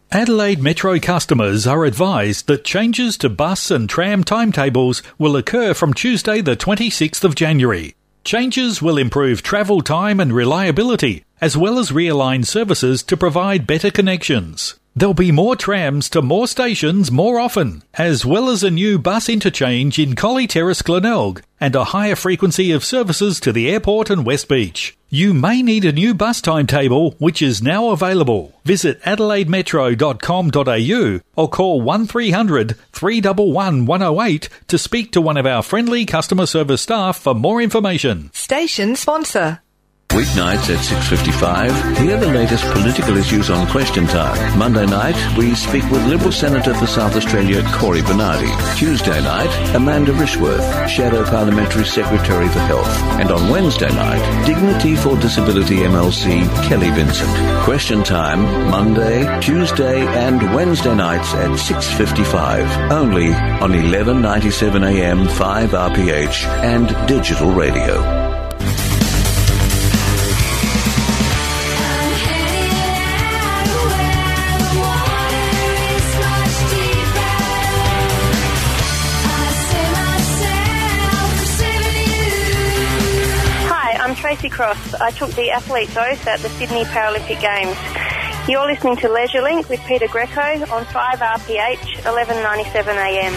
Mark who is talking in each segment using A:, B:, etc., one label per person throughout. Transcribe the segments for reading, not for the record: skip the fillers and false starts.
A: Adelaide Metro customers are advised that changes to bus and tram timetables will occur from Tuesday the 26th of January. Changes will improve travel time and reliability, as well as realign services to provide better connections. There'll be more trams to more stations more often, as well as a new bus interchange in Collie Terrace, Glenelg, and a higher frequency of services to the airport and West Beach. You may need a new bus timetable, which is now available. Visit adelaidemetro.com.au or call 1300 311 108 to speak to one of our friendly customer service staff for more information.
B: Station sponsor.
C: Weeknights at 6:55, hear the latest political issues on Question Time. Monday night, we speak with Liberal Senator for South Australia, Cory Bernardi. Tuesday night, Amanda Rishworth, Shadow Parliamentary Secretary for Health. And on Wednesday night, Dignity for Disability MLC, Kelly Vincent. Question Time, Monday, Tuesday and Wednesday nights at 6:55, only on 1197 AM 5RPH and digital radio.
D: Tracy Cross. I took the athlete's oath at the Sydney Paralympic Games. You're listening to Leisure Link with Peter Greco on 5RPH 1197 AM.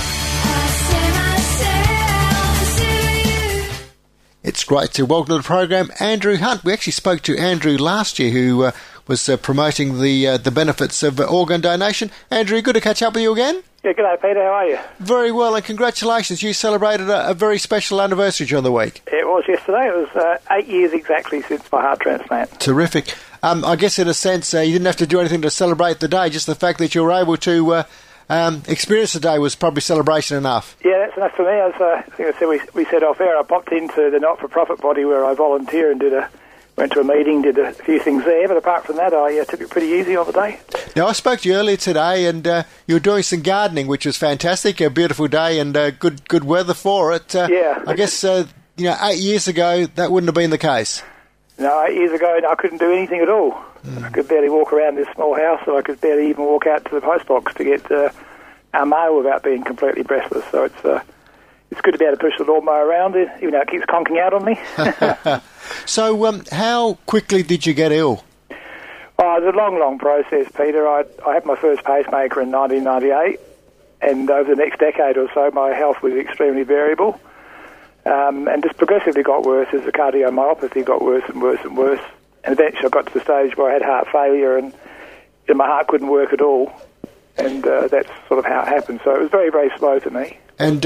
E: It's great to welcome to the program Andrew Hunt. We actually spoke to Andrew last year, who was promoting the benefits of organ donation. Andrew, good to catch up with you again.
F: Yeah, good day, Peter. How are you?
E: Very well, and congratulations. You celebrated a very special anniversary during the week.
F: It was yesterday. It was 8 years exactly since my heart transplant.
E: Terrific. I guess in a sense you didn't have to do anything to celebrate the day. Just the fact that you were able to experience the day was probably celebration enough.
F: Yeah, that's enough for me. As I think I said, we said off air, I popped into the not-for-profit body where I volunteer and went to a meeting, did a few things there, but apart from that, I took it pretty easy on the day.
E: Now, I spoke to you earlier today, and you were doing some gardening, which was fantastic. A beautiful day and good weather for it.
F: Yeah.
E: I guess 8 years ago that wouldn't have been the case.
F: No, 8 years ago I couldn't do anything at all. I could barely walk around this small house, so I could barely even walk out to the post box to get our mail without being completely breathless. So it's good to be able to push the lawnmower around, even though it keeps conking out on me.
E: So how quickly did you get ill?
F: Oh, it was a long process, Peter. I had my first pacemaker in 1998, and over the next decade or so, my health was extremely variable, and just progressively got worse as the cardiomyopathy got worse and worse and worse. And eventually I got to the stage where I had heart failure and my heart couldn't work at all, and that's sort of how it happened. So it was very, very slow for me. And,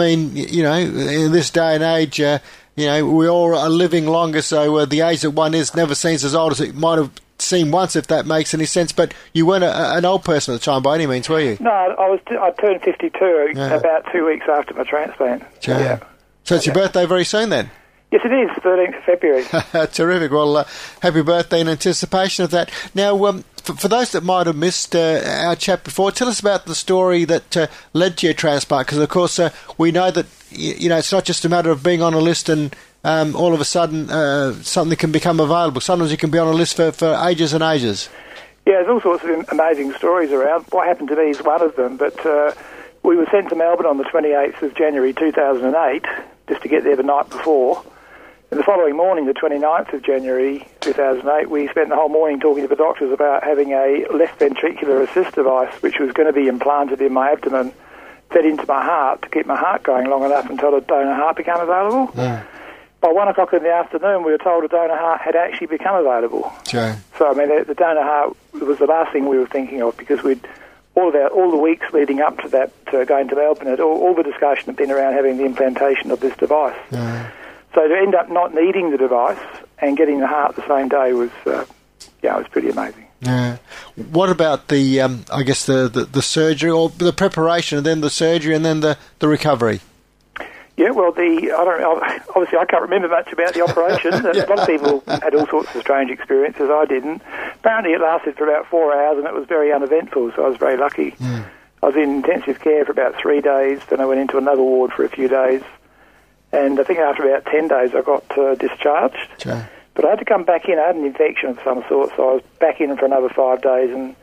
E: in this day and age, we all are living longer, so the age that one is never seems as old as it might have seemed once, if that makes any sense. But you weren't an old person at the time by any means, were you?
F: No, I turned 52 about 2 weeks after my transplant.
E: Sure. Yeah. So it's your birthday very soon then?
F: Yes, it is, 13th of February.
E: Terrific. Well, happy birthday in anticipation of that. Now, for those that might have missed our chat before, tell us about the story that led to your transplant, because, of course, we know that it's not just a matter of being on a list and all of a sudden something can become available. Sometimes you can be on a list for ages and ages.
F: Yeah, there's all sorts of amazing stories around. What happened to me is one of them, but we were sent to Melbourne on the 28th of January 2008, just to get there the night before. And the following morning, the 29th of January 2008, we spent the whole morning talking to the doctors about having a left ventricular assist device, which was going to be implanted in my abdomen, fed into my heart to keep my heart going long enough until a donor heart became available. Yeah. By 1 o'clock in the afternoon, we were told a donor heart had actually become available.
E: Sure.
F: So, I mean, the donor heart was the last thing we were thinking of, because all the weeks leading up to that, going to Melbourne, all the discussion had been around having the implantation of this device. Yeah. So to end up not needing the device and getting the heart the same day was, it was pretty amazing.
E: Yeah. What about the surgery, or the preparation, and then the surgery, and then the recovery?
F: Yeah, well, obviously I can't remember much about the operation. A lot of people had all sorts of strange experiences. I didn't. Apparently it lasted for about 4 hours, and it was very uneventful, so I was very lucky. Mm. I was in intensive care for about 3 days, then I went into another ward for a few days. And I think after about 10 days I got discharged. Sure. But I had to come back in. I had an infection of some sort, so I was back in for another 5 days. And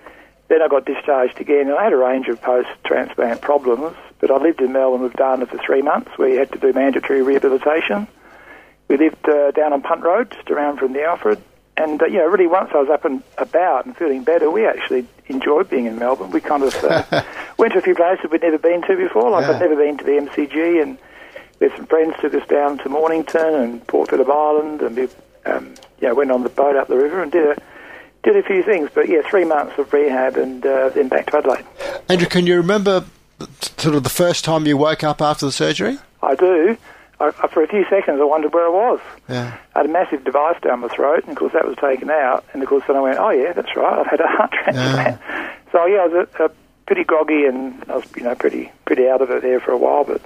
F: Then I got discharged again, and I had a range of post-transplant problems, but I lived in Melbourne with Dana for 3 months, where you had to do mandatory rehabilitation. We lived down on Punt Road, just around from the Alfred, and really once I was up and about and feeling better, we actually enjoyed being in Melbourne. We kind of went to a few places we'd never been to before, like I'd never been to the MCG, and there's some friends took us down to Mornington and Port Phillip Island, and we went on the boat up the river and did a few things. But 3 months of rehab and then back to Adelaide.
E: Andrew, can you remember sort of the first time you woke up after the surgery?
F: I do. For a few seconds, I wondered where I was.
E: Yeah.
F: I had a massive device down my throat, and of course that was taken out. And of course then I went, oh yeah, that's right, I've had a heart transplant. Yeah. So I was pretty groggy, and I was pretty out of it there for a while. But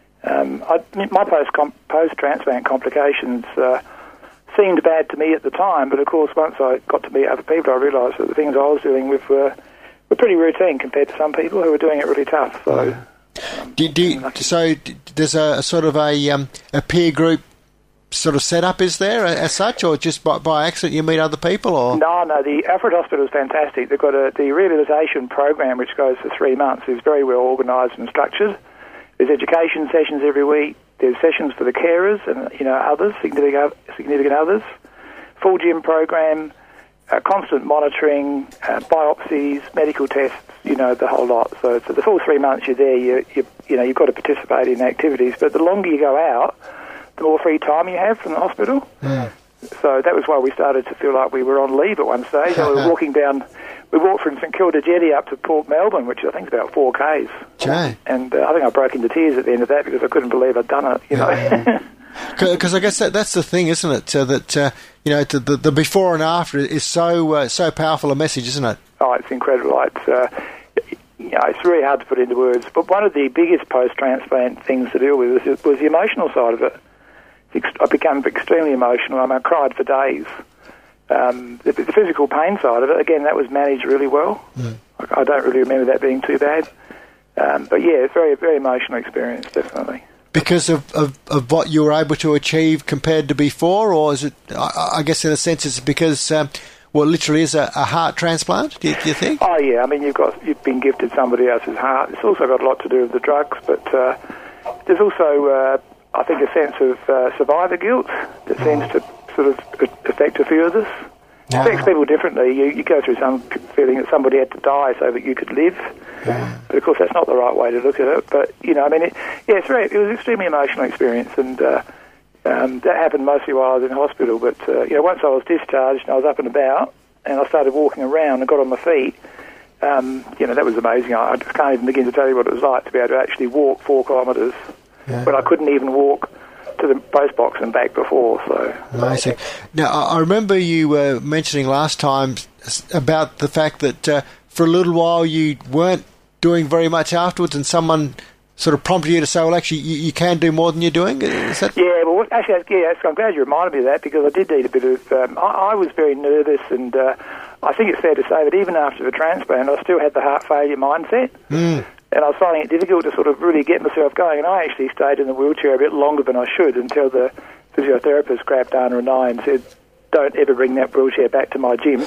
F: my post-transplant complications seemed bad to me at the time. But of course, once I got to meet other people, I realised that the things I was dealing with were pretty routine compared to some people who were doing it really tough. So.
E: So there's a sort of a peer group sort of setup, is there, as such, or just by accident you meet other people? Or
F: No, the Alfred Hospital is fantastic. They've got the rehabilitation program, which goes for 3 months, is very well organised and structured. There's education sessions every week. There's sessions for the carers and others, significant others. Full gym program, constant monitoring, biopsies, medical tests. The whole lot. So for the full 3 months you're there, you've got to participate in activities. But the longer you go out, the more free time you have from the hospital. Mm. So that was why we started to feel like we were on leave at one stage. We were walking down. We walked from St Kilda Jetty up to Port Melbourne, which I think is about 4 k's.
E: Okay.
F: And I think I broke into tears at the end of that because I couldn't believe I'd done it.
E: Because I guess that's the thing, isn't it? The before and after is so powerful a message, isn't it?
F: Oh, it's incredible. It's really hard to put into words. But one of the biggest post-transplant things to deal with was the emotional side of it. I became extremely emotional. I cried for days. The physical pain side of it, again, that was managed really well. Mm. I don't really remember that being too bad. But it's very, very emotional experience, definitely.
E: Because of what you were able to achieve compared to before, or is it, I guess in a sense it's because, literally is a heart transplant, do you think?
F: Oh yeah, I mean you've been gifted somebody else's heart. It's also got a lot to do with the drugs, but there's also, I think, a sense of survivor guilt that seems to sort of affect a few of us. It affects people differently. You go through some feeling that somebody had to die so that you could live. Yeah. But of course that's not the right way to look at it. But it was an extremely emotional experience, and that happened mostly while I was in hospital. But once I was discharged and I was up and about, and I started walking around and got on my feet, that was amazing. I just can't even begin to tell you what it was like to be able to actually walk 4 kilometres when I couldn't even walk to the post box and back before. So
E: amazing. Now I remember you mentioning last time about the fact that for a little while you weren't doing very much afterwards, and someone sort of prompted you to say, well, actually, you can do more than you're doing? Is that...
F: Yeah, well, actually, I'm glad you reminded me of that, because I did need a bit of... I was very nervous, and I think it's fair to say that even after the transplant, I still had the heart failure mindset. Mm. And I was finding it difficult to sort of really get myself going, and I actually stayed in the wheelchair a bit longer than I should until the physiotherapist grabbed Dana and I and said, don't ever bring that wheelchair back to my gym.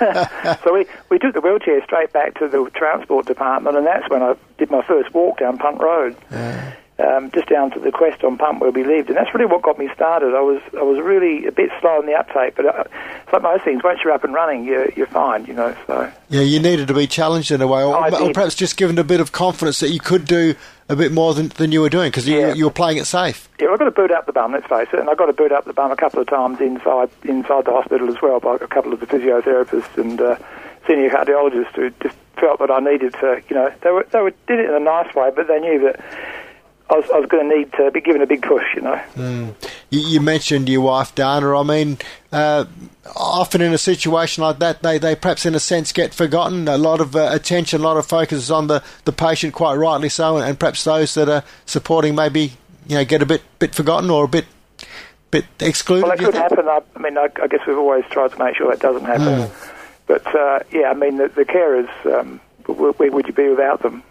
F: So we took the wheelchair straight back to the transport department, and that's when I did my first walk down Punt Road, just down to the Quest on Punt where we lived. And that's really what got me started. I was really a bit slow in the uptake, but it's like most things, once you're up and running, you're fine, so... Yeah,
E: you needed to be challenged in a way, or perhaps just given a bit of confidence that you could do a bit more than you were doing, because you were playing it safe.
F: Yeah, I've got to boot up the bum, let's face it, and I got to boot up the bum a couple of times inside the hospital as well by a couple of the physiotherapists and senior cardiologists who just felt that I needed to, they did it in a nice way, but they knew that I was going to need to be given a big push,
E: Mm. You mentioned your wife, Dana. I mean, often in a situation like that, they perhaps in a sense get forgotten. A lot of attention, a lot of focus is on the patient, quite rightly so, and perhaps those that are supporting maybe get a bit forgotten or a bit excluded.
F: Well, that could happen. I guess we've always tried to make sure that doesn't happen. Mm. But the carers, where would you be without them?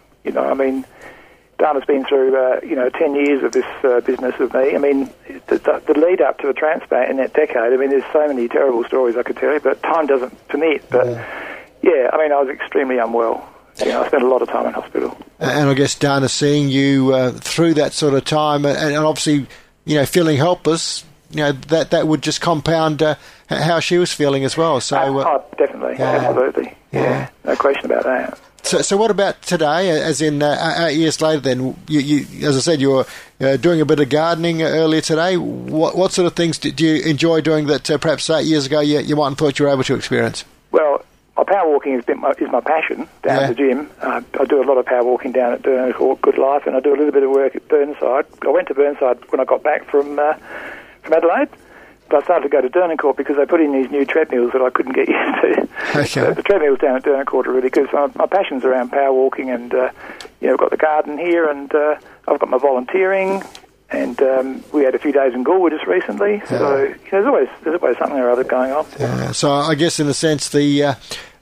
F: Dana's been through, 10 years of this business with me. I mean, the lead up to the transplant in that decade, there's so many terrible stories I could tell you, but time doesn't permit. But, Yeah, I mean, I was extremely unwell. I spent a lot of time in hospital.
E: And I guess Dana, seeing you through that sort of time, and obviously, feeling helpless, that would just compound how she was feeling as well. So,
F: definitely, absolutely, yeah, no question about that.
E: So what about today? As in 8 years later, then you as I said, you were doing a bit of gardening earlier today. What sort of things do you enjoy doing that perhaps 8 years ago you might have thought you were able to experience?
F: Well, power walking is my passion down at the gym. I do a lot of power walking down at Durham Court, Good Life, and I do a little bit of work at Burnside. I went to Burnside when I got back from Adelaide, but I started to go to Durham Court because they put in these new treadmills that I couldn't get used to.
E: Okay.
F: The treadmills down at Durham Court are really good. So my passion's around power walking, and I've got the garden here, and I've got my volunteering. And we had a few days in Galway just recently, so there's always something or other going on.
E: Yeah. So I guess in a sense the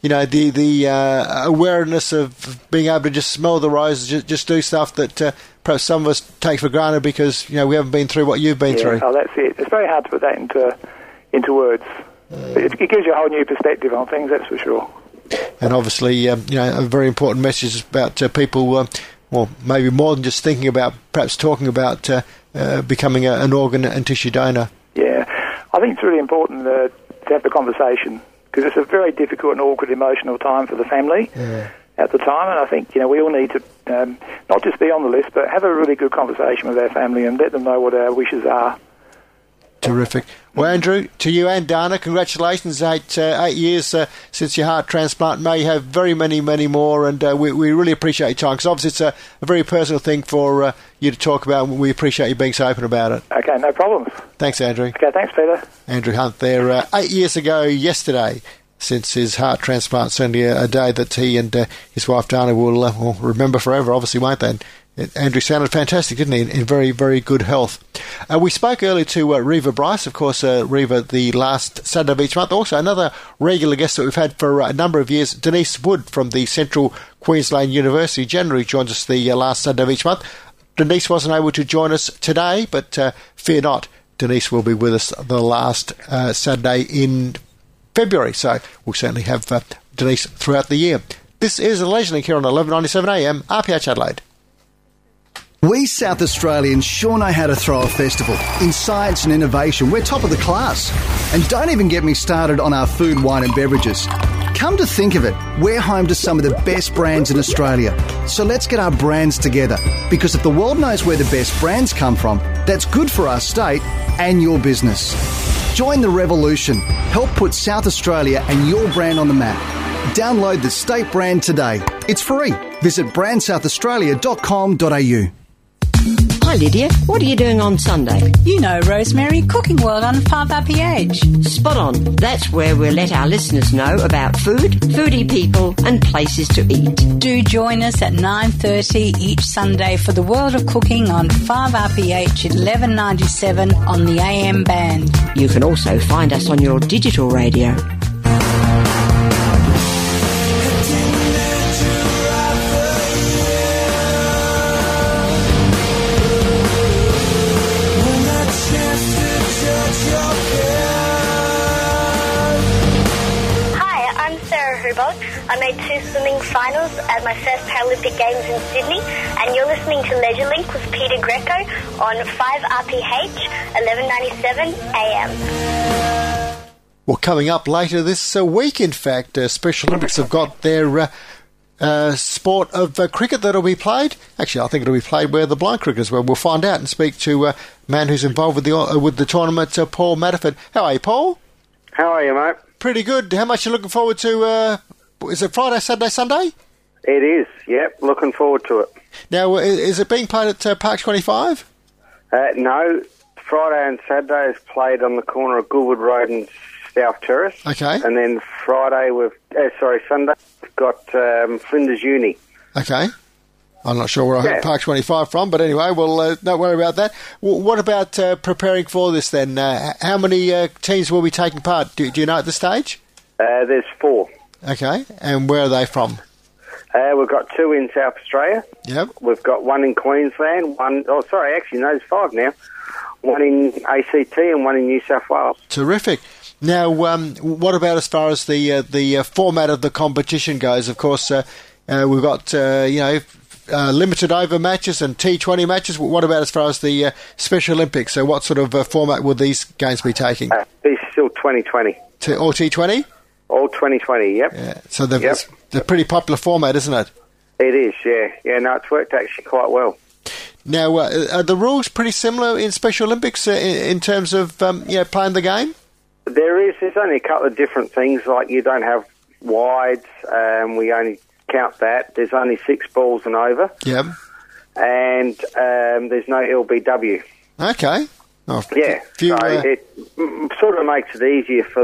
E: awareness of being able to just smell the roses, just do stuff that perhaps some of us take for granted because we haven't been through what you've been through.
F: Oh, that's it. It's very hard to put that into words. It gives you a whole new perspective on things, that's for sure.
E: And obviously, a very important message about people. Well, maybe more than just thinking about, perhaps talking about becoming an organ and tissue donor.
F: Yeah, I think it's really important to have the conversation because it's a very difficult and awkward emotional time for the family at the time, and I think we all need to not just be on the list, but have a really good conversation with our family and let them know what our wishes are.
E: Terrific. Well, Andrew, to you and Dana, congratulations. 8 years since your heart transplant. May you have very many, many more, and we really appreciate your time, because obviously it's a very personal thing for you to talk about, and we appreciate you being so open about it.
F: Okay, no problems.
E: Thanks, Andrew.
F: Okay, thanks, Peter.
E: Andrew Hunt there. 8 years ago yesterday, since his heart transplant, certainly a day that he and his wife Dana will remember forever, obviously, won't they? Andrew sounded fantastic, didn't he, in very, very good health. We spoke earlier to Reva Bryce, of course, Reva, the last Saturday of each month. Also, another regular guest that we've had for a number of years, Denise Wood from the Central Queensland University, generally joins us the last Saturday of each month. Denise wasn't able to join us today, but fear not, Denise will be with us the last Saturday in February, so we'll certainly have Denise throughout the year. This is a Leisure Link here on 1197 AM, RPH Adelaide.
B: We South Australians sure know how to throw a festival. In science and innovation, we're top of the class. And don't even get me started on our food, wine and beverages. Come to think of it, we're home to some of the best brands in Australia. So let's get our brands together. Because if the world knows where the best brands come from, that's good for our state and your business. Join the revolution. Help put South Australia and your brand on the map. Download the State Brand today. It's free. Visit brandsouthaaustralia.com.au.
G: Hi Lydia, what are you doing on Sunday?
H: You know, Rosemary, Cooking World on 5RPH.
G: Spot on. That's where we'll let our listeners know about food, foodie people and places to eat.
H: Do join us at 9:30 each Sunday for the World of Cooking on 5RPH 1197 on the AM band.
G: You can also find us on your digital radio.
I: I made 2 swimming finals at my first Paralympic Games in Sydney, and you're listening to Leisure Link with Peter Greco on 5RPH 1197 AM.
E: Well, coming up later this week, in fact, Special Olympics have got their sport of cricket that'll be played. Actually, I think it'll be played where the blind cricketers were. We'll find out and speak to a man who's involved with the tournament, Paul Matterford. How are you, Paul?
J: How are you, mate?
E: Pretty good. How much are you looking forward to? Is it Friday, Saturday, Sunday?
J: It is, yep. Looking forward to it.
E: Now, is it being played at Park 25?
J: No. Friday and Saturday is played on the corner of Goodwood Road and South Terrace.
E: Okay.
J: And then Sunday we've got Flinders Uni. Okay.
E: I'm not sure where I heard Park 25 from, but anyway, well, don't worry about that. What about preparing for this then? How many teams will be taking part? Do you know at this stage? There's 4. Okay, and where are they from?
J: We've got 2 in South Australia.
E: Yep.
J: We've got 1 in Queensland, there's 5 now. 1 in ACT and 1 in New South Wales.
E: Terrific. Now, what about as far as the format of the competition goes? Of course, we've got limited over matches and T20 matches. What about as far as the Special Olympics? So, what sort of format will these games be taking?
J: It's still 2020.
E: All T20?
J: All 2020. Yep.
E: Yeah. So it's a pretty popular format, isn't it?
J: It is. Yeah. Yeah. No, it's worked actually quite well.
E: Now, are the rules pretty similar in Special Olympics in terms of playing the game?
J: There's only a couple of different things, like you don't have wides, we only count that. There's only 6 balls and over.
E: Yep.
J: And there's no LBW.
E: Okay. Oh,
J: so it sort of makes it easier for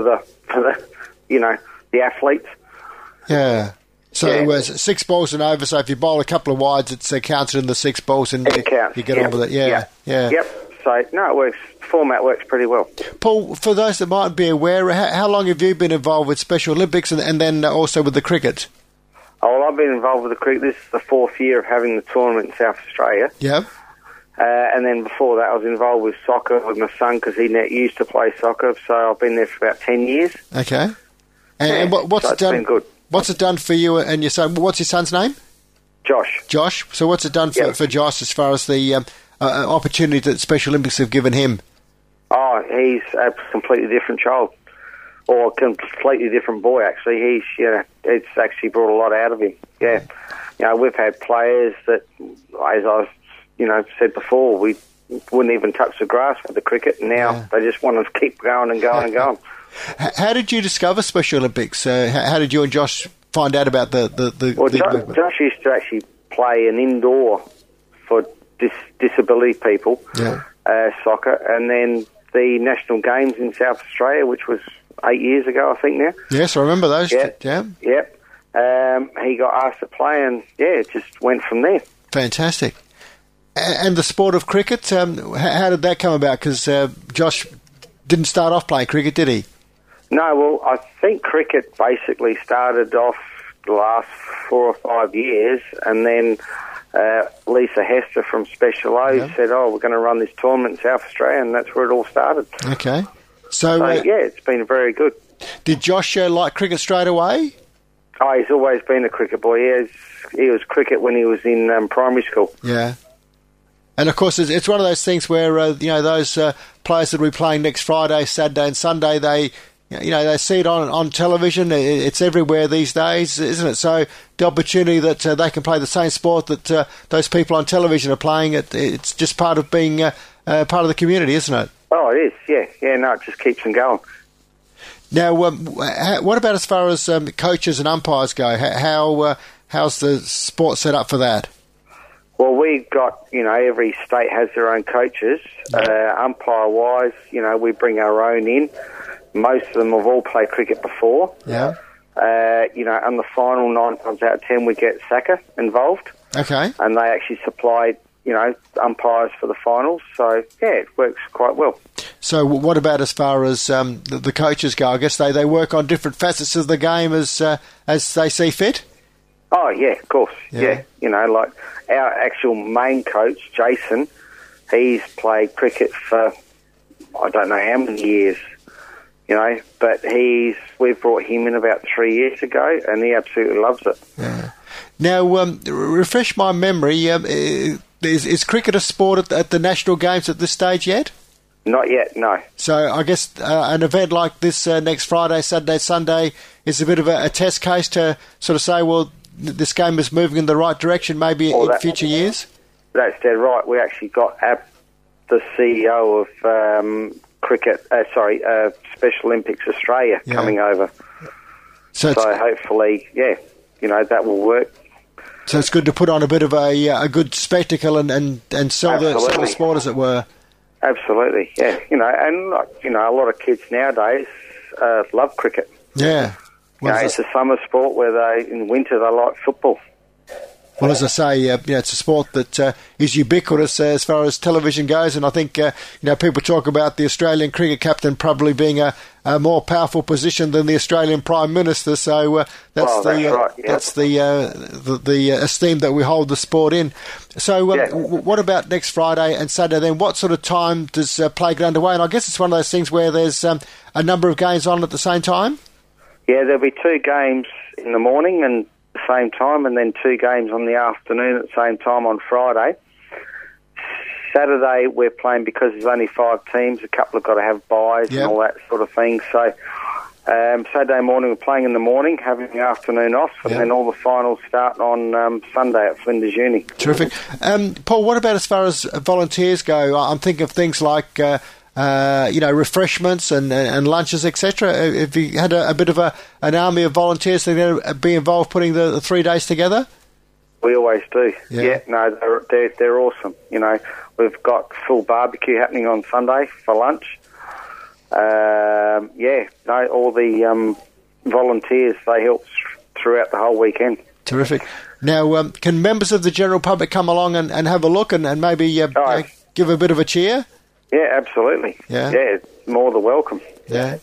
J: the athletes.
E: Yeah. So 6 balls and over, so if you bowl a couple of wides, it's counted in the 6 balls and you get on with it. Yeah.
J: Yep. So, no, it works. Format works pretty well.
E: Paul, for those that might be aware, how long have you been involved with Special Olympics and then also with the cricket?
J: Oh, well, I've been involved with the cricket. This is the 4th year of having the tournament in South Australia.
E: Yep.
J: And then before that, I was involved with soccer with my son because he used to play soccer. So I've been there for about 10 years.
E: Okay. And what's it done? Been good. What's it done for you and your son? What's your son's name?
J: Josh.
E: Josh. So what's it done for Josh as far as the opportunity that Special Olympics have given him?
J: Oh, he's a completely different child, or a completely different boy. Actually, it's actually brought a lot out of him. Yeah, we've had players that, as I said before, we wouldn't even touch the grass with the cricket, and now they just want to keep going and going and going.
E: How did you discover Special Olympics? How did you and Josh find out about the
J: Well, Josh used to actually play an indoor for disability people, soccer, and then the National Games in South Australia, which was 8 years ago, I think now.
E: Yes, I remember those.
J: Yep. He got asked to play, and it just went from there.
E: Fantastic. And the sport of cricket, how did that come about? Because Josh didn't start off playing cricket, did he?
J: No, well, I think cricket basically started off the last 4 or 5 years, and then Lisa Hester from Special O said, we're going to run this tournament in South Australia, and that's where it all started.
E: Okay. So
J: it's been very good.
E: Did Josh like cricket straight away?
J: Oh, he's always been a cricket boy. He was cricket when he was in primary school.
E: Yeah. And, of course, it's one of those things where, those players that will be playing next Friday, Saturday and Sunday, they see it on television. It's everywhere these days, isn't it? So the opportunity that they can play the same sport that those people on television are playing, it's just part of being part of the community, isn't it?
J: Oh, it is, yeah. Yeah, no, it just keeps them going.
E: Now, what about as far as coaches and umpires go? How's the sport set up for that?
J: Well, we've got, every state has their own coaches. Umpire-wise, we bring our own in. Most of them have all played cricket before.
E: Yeah.
J: On the final, 9 times out of 10, we get SACA involved.
E: Okay.
J: And they actually supply, umpires for the finals. So, it works quite well.
E: So what about as far as the coaches go? I guess they work on different facets of the game as they see fit?
J: Oh, yeah, of course. Yeah. Like our actual main coach, Jason, he's played cricket for, I don't know how many years, but we've brought him in about 3 years ago, and he absolutely loves it.
E: Yeah. Now, refresh my memory, is cricket a sport at the national games at this stage yet?
J: Not yet, no.
E: So I guess an event like this next Friday, Saturday, Sunday is a bit of a test case to sort of say, well, this game is moving in the right direction maybe in future years?
J: That's dead right. We actually got the CEO of Special Olympics Australia coming over. So hopefully, that will work.
E: So it's good to put on a bit of a good spectacle and sell the sport, as it were.
J: Absolutely, yeah. And a lot of kids nowadays love cricket.
E: Yeah.
J: It's a summer sport where in winter they like football.
E: Well, as I say, it's a sport that is ubiquitous as far as television goes, and I think people talk about the Australian cricket captain probably being a more powerful position than the Australian Prime Minister. So that's the esteem that we hold the sport in. So what about next Friday and Saturday? Then what sort of time does play get underway? And I guess it's one of those things where there's a number of games on at the same time.
J: Yeah, there'll be 2 games in the morning and the same time, and then 2 games on the afternoon at the same time on Friday. Saturday we're playing because there's only 5 teams. A couple have got to have byes and all that sort of thing. So Saturday morning we're playing in the morning, having the afternoon off, and then all the finals start on Sunday at Flinders Uni.
E: Terrific. Paul, what about as far as volunteers go? I'm thinking of things like refreshments and lunches, etc. Have you had a bit of an army of volunteers that are going to be involved putting the 3 days together?
J: We always do. They're awesome. We've got full barbecue happening on Sunday for lunch. All the volunteers, they help throughout the whole weekend.
E: Terrific. Now, can members of the general public come along and have a look and maybe give a bit of a cheer?
J: Yeah, absolutely. Yeah, more than welcome.
E: Yeah.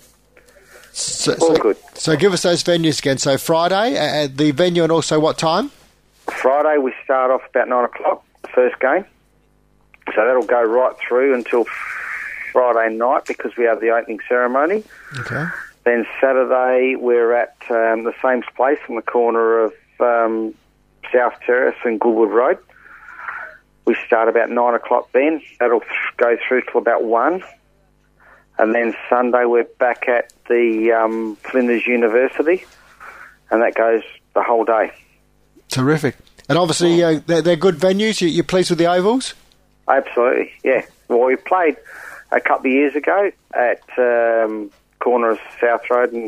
J: All good.
E: So give us those venues again. So Friday, the venue, and also what time?
J: Friday we start off about 9 o'clock, the first game. So that'll go right through until Friday night because we have the opening ceremony.
E: Okay.
J: Then Saturday we're at the same place on the corner of South Terrace and Goodwood Road. We start about 9 o'clock then. That'll go through till about 1. And then Sunday we're back at the Flinders University, and that goes the whole day.
E: Terrific. And obviously they're good venues. You're pleased with the ovals?
J: Absolutely, yeah. Well, we played a couple of years ago at corner of South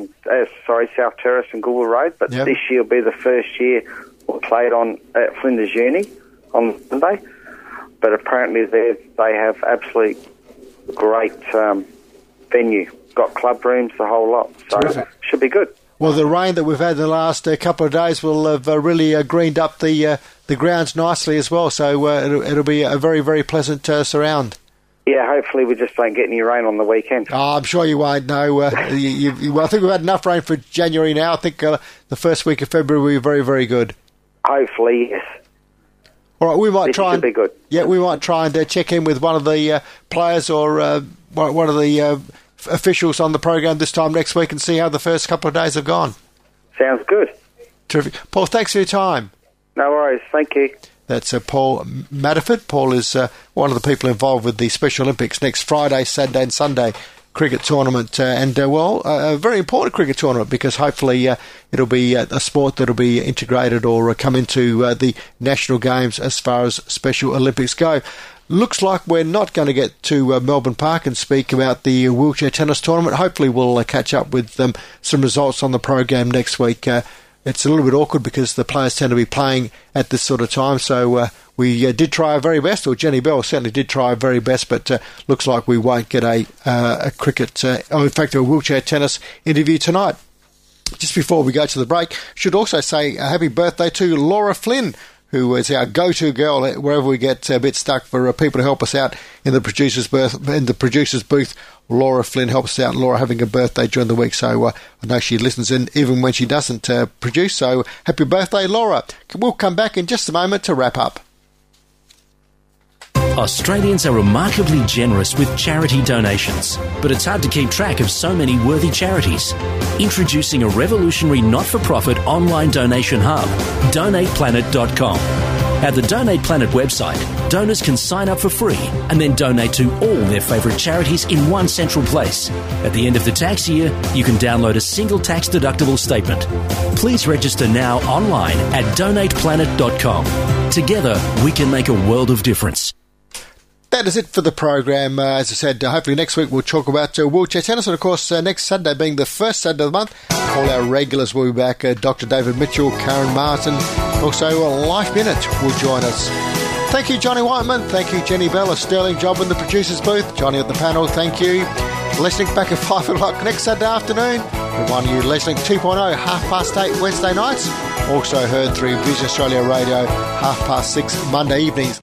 J: Terrace and Goodwood Road, but this year will be the first year we played at Flinders Uni on Sunday. But apparently they have absolutely great venue. Got club rooms, the whole lot. So should be good.
E: Well, the rain that we've had in the last couple of days will have really greened up the grounds nicely as well. So it'll be a very, very pleasant surround.
J: Yeah, hopefully we just don't get any rain on the weekend.
E: Oh, I'm sure you won't. No, I think we've had enough rain for January now. I think the first week of February will be very, very good.
J: Hopefully, yes.
E: All right, we might try and
J: be good.
E: Yeah, we might try and check in with one of the players or one of the officials on the program this time next week and see how the first couple of days have gone.
J: Sounds good.
E: Terrific, Paul. Thanks for your time.
J: No worries. Thank you.
E: That's Paul Matterford. Paul is one of the people involved with the Special Olympics next Friday, Saturday, and Sunday cricket tournament, a very important cricket tournament because hopefully it'll be a sport that'll be integrated or come into the national games as far as Special Olympics go. Looks like we're not going to get to Melbourne Park and speak about the wheelchair tennis tournament. Hopefully we'll catch up with some results on the program next week. It's a little bit awkward because the players tend to be playing at this sort of time, so we did try our very best, or Jenny Bell certainly did try her very best, but looks like we won't get a cricket, in fact a wheelchair tennis interview tonight. Just before we go to the break, should also say a happy birthday to Laura Flynn, who is our go-to girl wherever we get a bit stuck for people to help us out in the producer's booth. Laura Flynn helps us out. Laura having a birthday during the week, so I know she listens in even when she doesn't produce. So happy birthday, Laura. We'll come back in just a moment to wrap up.
K: Australians are remarkably generous with charity donations, but it's hard to keep track of so many worthy charities. Introducing a revolutionary not-for-profit online donation hub, DonatePlanet.com. At the Donate Planet website, donors can sign up for free and then donate to all their favourite charities in one central place. At the end of the tax year, you can download a single tax-deductible statement. Please register now online at DonatePlanet.com. Together, we can make a world of difference.
E: That is it for the program. As I said, hopefully next week we'll talk about wheelchair tennis. And, of course, next Saturday being the first Saturday of the month, all our regulars will be back. Dr. David Mitchell, Karen Martin, also Life Minute will join us. Thank you, Johnny Whiteman. Thank you, Jenny Bell. A sterling job in the producer's booth. Johnny at the panel, thank you. Listening back at 5 o'clock next Saturday afternoon. Reminding you, LeisureLink 2.0, 8:30 Wednesday nights. Also heard through Vision Australia Radio, 6:30 Monday evenings.